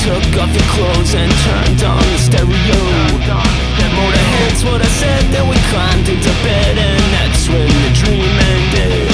took off your clothes and turned on the stereo. That Motorhead's what I said. Then we climbed into bed and that's when the dream ended.